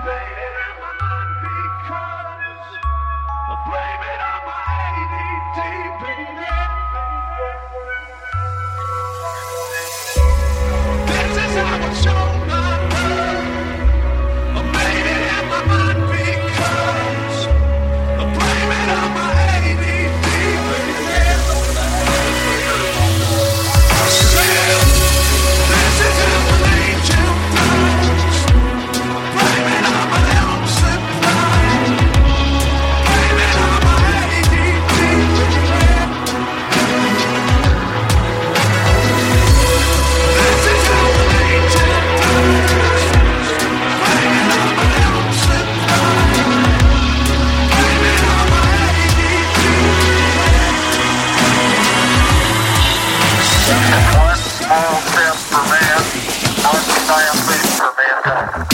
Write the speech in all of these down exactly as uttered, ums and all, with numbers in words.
Blame it on my mind because I blame it on my A D D, baby. This is how I show my love. I blame it on my mind because I blame it on my A D D, baby. Still, this is how an angel does. Blame it on my help supply. Blame it on my A D D, baby. This is how an angel does. Blame it on my help supply. Blame it on my A D D. One small step for man, one giant leap for mankind.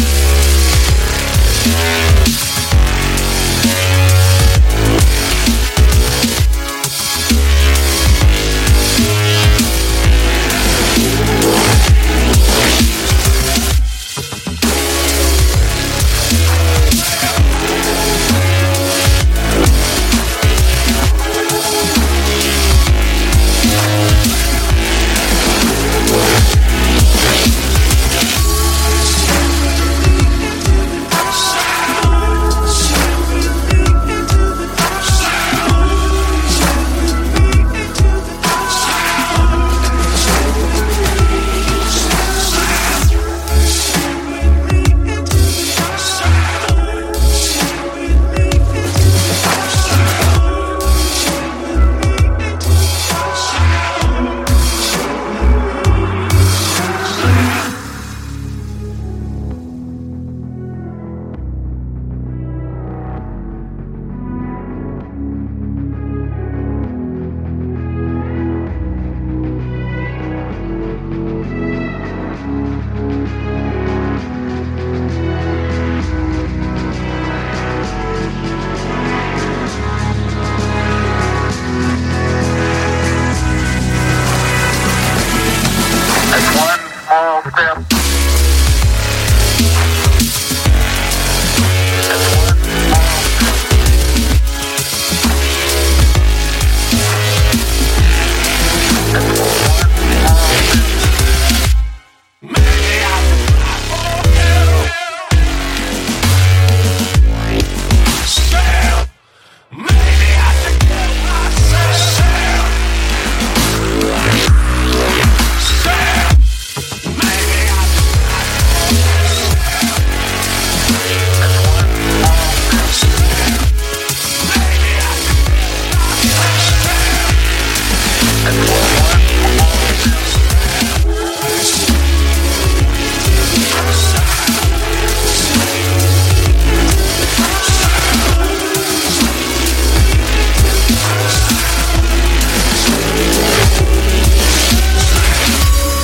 That's one small step. That's one small step. That's one small step. Maybe I can fly for you. Still, maybe I can get myself. Still, maybe I can fly for you. That's one small step. Maybe I can get myself. That's one small step.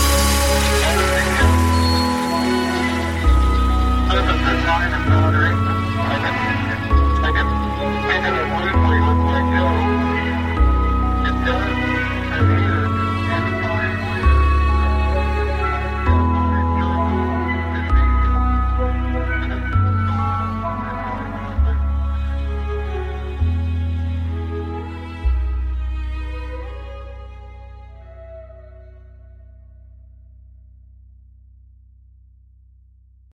This is the sign of boundary.